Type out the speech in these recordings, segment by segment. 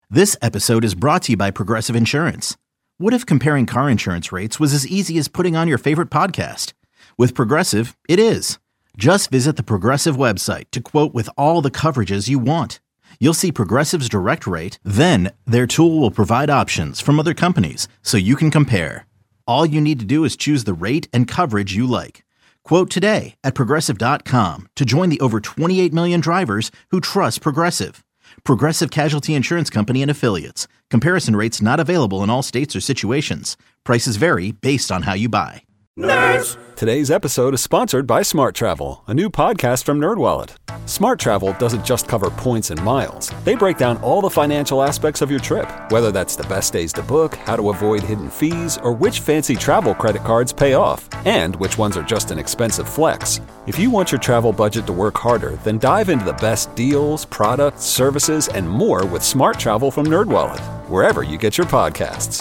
This episode is brought to you by Progressive Insurance. What if comparing car insurance rates was as easy as putting on your favorite podcast? With Progressive, it is. Just visit the Progressive website to quote with all the coverages you want. You'll see Progressive's direct rate, then their tool will provide options from other companies so you can compare. All you need to do is choose the rate and coverage you like. Quote today at Progressive.com to join the over 28 million drivers who trust Progressive. Progressive Casualty Insurance Company and Affiliates. Comparison rates not available in all states or situations. Prices vary based on how you buy. Nerds! Today's episode is sponsored by Smart Travel, a new podcast from NerdWallet. Smart Travel doesn't just cover points and miles. They break down all the financial aspects of your trip, whether that's the best days to book, how to avoid hidden fees, or which fancy travel credit cards pay off, and which ones are just an expensive flex. If you want your travel budget to work harder, then dive into the best deals, products, services, and more with Smart Travel from NerdWallet, wherever you get your podcasts.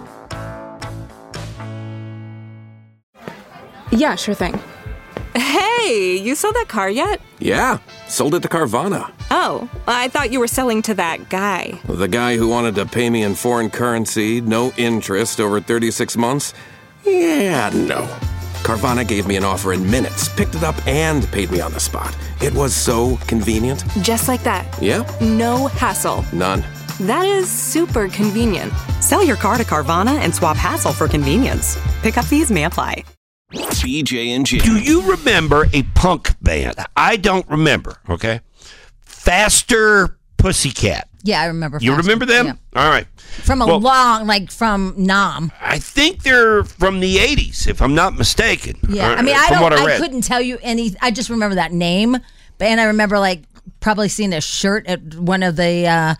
Yeah, sure thing. Hey, you sold that car yet? Yeah, sold it to Carvana. Oh, I thought you were selling to that guy. The guy who wanted to pay me in foreign currency, no interest, over 36 months? Yeah, no. Carvana gave me an offer in minutes, picked it up, and paid me on the spot. It was so convenient. Just like that. Yeah. No hassle. None. That is super convenient. Sell your car to Carvana and swap hassle for convenience. Pickup fees may apply. BJ and Jamie. Do you remember a punk band? I don't remember, okay? Faster Pussycat. Yeah, I remember. You remember them? Yeah. All right. From from Nam. I think they're from the 80s, if I'm not mistaken. Yeah, I mean, I couldn't tell you any. I just remember that name, and I remember probably seeing a shirt at one of the,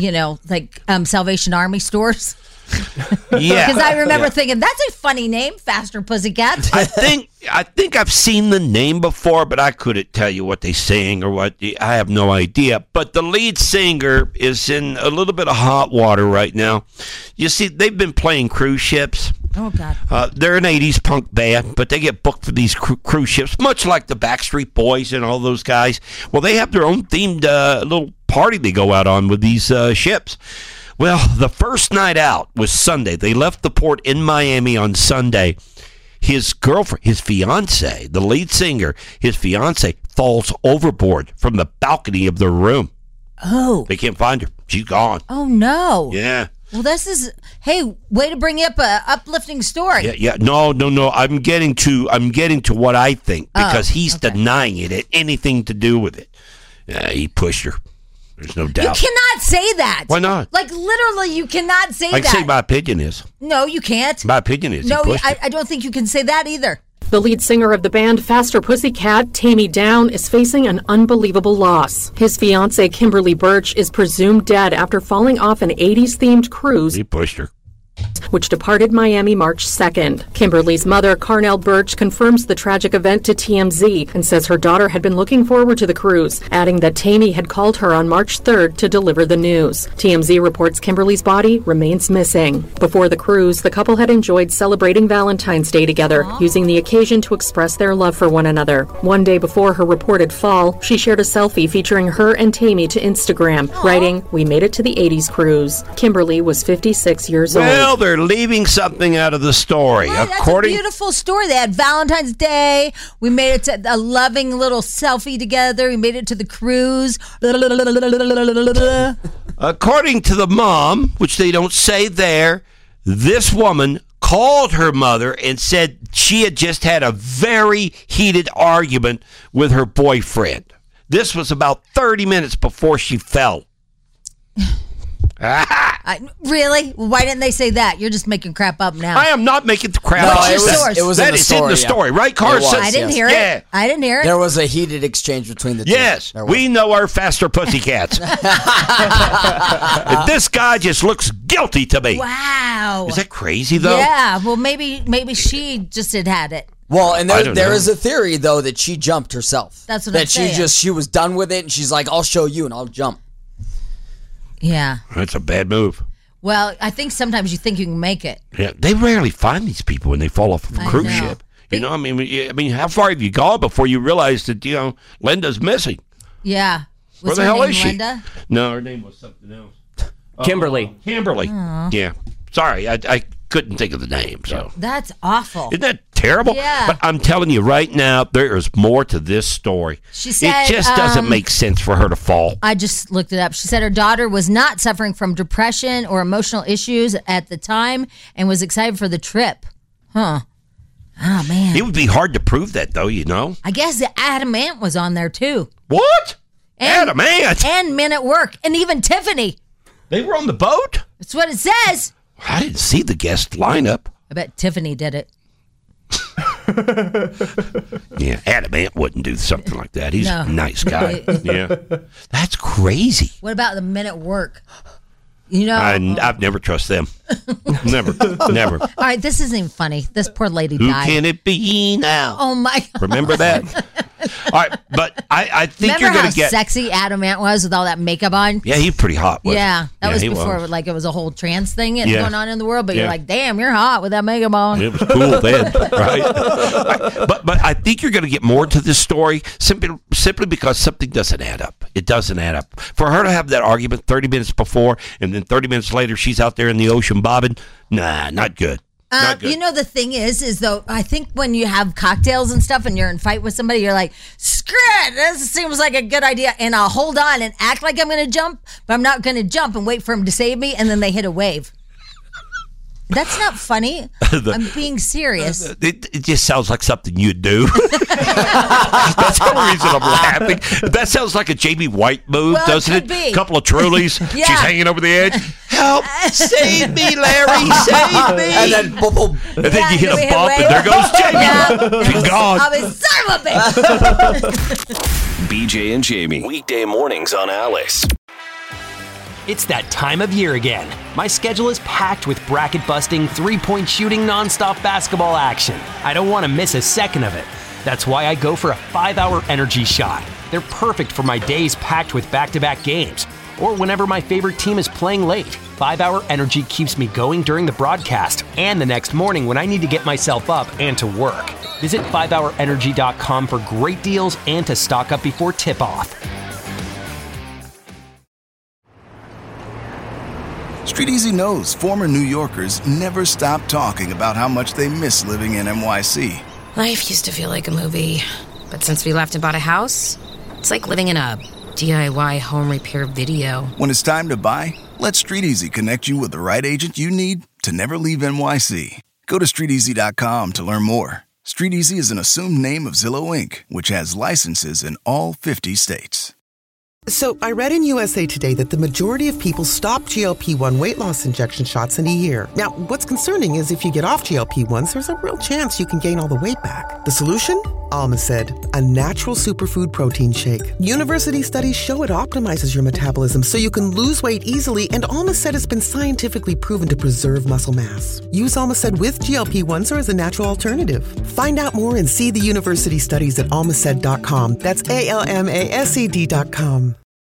Salvation Army stores. Yeah, because I remember thinking that's a funny name, Faster Pussycat. I think I've seen the name before, but I couldn't tell you what they sing or what. I have no idea. But the lead singer is in a little bit of hot water right now. You see, they've been playing cruise ships. Oh God! They're an '80s punk band, but they get booked for these cruise ships, much like the Backstreet Boys and all those guys. Well, they have their own themed little party they go out on with these ships. Well, the first night out was Sunday. They left the port in Miami on Sunday. His girlfriend, his fiance, the lead singer, his fiance falls overboard from the balcony of their room. Oh. They can't find her. She's gone. Oh, no. Yeah. Well, hey, way to bring up a uplifting story. Yeah. No. I'm getting to what I think because he's denying it had anything to do with it. He pushed her. There's no doubt. You cannot say that. Why not? Literally, you cannot say that. I can say my opinion is. No, you can't. My opinion is. No, I don't think you can say that either. The lead singer of the band Faster Pussycat, Tammy Down, is facing an unbelievable loss. His fiancée, Kimberly Birch, is presumed dead after falling off an 80s-themed cruise. He pushed her. Which departed Miami March 2nd. Kimberly's mother, Carnell Birch, confirms the tragic event to TMZ and says her daughter had been looking forward to the cruise, adding that Tammy had called her on March 3rd to deliver the news. TMZ reports Kimberly's body remains missing. Before the cruise, the couple had enjoyed celebrating Valentine's Day together, using the occasion to express their love for one another. One day before her reported fall, she shared a selfie featuring her and Tammy to Instagram, writing, "We made it to the 80s cruise." Kimberly was 56 years old. Well, they're leaving something out of the story. Right, that's a beautiful story. They had Valentine's Day. We made it to a loving little selfie together. We made it to the cruise. According to the mom, which they don't say there, this woman called her mother and said she had just had a very heated argument with her boyfriend. This was about 30 minutes before she fell. Really? Why didn't they say that? You're just making crap up now. I am not making the crap up. up. It was that in the is story, in the story, right, Carson? I didn't hear it. I didn't hear it. There was a heated exchange between the two. Yes, we know our Faster Pussycats. This guy just looks guilty to me. Wow. Is that crazy, though? Yeah, well, maybe she just had it. Well, and there is a theory, though, that she jumped herself. That's what I'm saying. That she was done with it, and she's like, I'll show you, and I'll jump. Yeah. That's a bad move. Well, I think sometimes you think you can make it. Yeah, they rarely find these people when they fall off of a cruise ship. You know, I mean, how far have you gone before you realize that, Linda's missing? Yeah. Where the hell is she? Linda? No, her name was something else. Kimberly. Kimberly. Yeah. Sorry, I couldn't think of the name. So That's awful. Isn't that terrible? Yeah. But I'm telling you right now, there is more to this story. She said, it just doesn't make sense for her to fall. I just looked it up. She said her daughter was not suffering from depression or emotional issues at the time and was excited for the trip. Huh. Oh, man. It would be hard to prove that, though, you know? I guess Adam Ant was on there, too. What? Adam Ant? And Men at Work. And even Tiffany. They were on the boat? That's what it says. I didn't see the guest lineup. I bet Tiffany did it. Yeah, Adam Ant wouldn't do something like that. He's a nice guy. Yeah. That's crazy. What about the Men at Work? You know, I've never trusted them. Never. All right, this isn't even funny. This poor lady Who died. Who can it be now? Oh, my God. Remember that? All right, but I think Remember you're going how to get... sexy Adam Ant was with all that makeup on? Yeah, he's pretty hot. Yeah, that was he before like it was a whole trans thing Yeah. going on in the world. But Yeah. you're like, damn, you're hot with that makeup on. It was cool then, right? But I think you're going to get more to this story simply because something doesn't add up. It doesn't add up. For her to have that argument 30 minutes before and then 30 minutes later she's out there in the ocean bobbing, nah, not good. Not good. You know, the thing is though, I think when you have cocktails and stuff and you're in a fight with somebody, you're like, screw it, this seems like a good idea. And I'll hold on and act like I'm going to jump, but I'm not going to jump and wait for him to save me. And then they hit a wave. That's not funny. I'm being serious. It just sounds like something you'd do. That's the reason I'm laughing. That sounds like a Jamie White move, Well, doesn't it it? could be. Couple of Trulies. Yeah. She's hanging over the edge. Help! Save me, Larry! Save me! And then boom, boom. And then you hit we a bump, wave. and there goes Jamie. She's gone. I mean, son of a bitch. BJ and Jamie. Weekday mornings on Alice. It's that time of year again. My schedule is packed with bracket-busting, three-point shooting, nonstop basketball action. I don't want to miss a second of it. That's why I go for a 5-hour energy shot. They're perfect for my days packed with back-to-back games, or whenever my favorite team is playing late. 5-hour energy keeps me going during the broadcast and the next morning when I need to get myself up and to work. Visit 5hourenergy.com for great deals and to stock up before tip-off. Street Easy knows former New Yorkers never stop talking about how much they miss living in NYC. Life used to feel like a movie, but since we left and bought a house, it's like living in a DIY home repair video. When it's time to buy, let Street Easy connect you with the right agent you need to never leave NYC. Go to StreetEasy.com to learn more. Street Easy is an assumed name of Zillow Inc., which has licenses in all 50 states. So I read in USA Today that the majority of people stop GLP-1 weight loss injection shots in a year. Now, what's concerning is if you get off GLP-1s, there's a real chance you can gain all the weight back. The solution? Almacid, a natural superfood protein shake. University studies show it optimizes your metabolism so you can lose weight easily, and Almacid has been scientifically proven to preserve muscle mass. Use Almacid with GLP-1s or as a natural alternative. Find out more and see the university studies at almacid.com. That's ALMASED.com.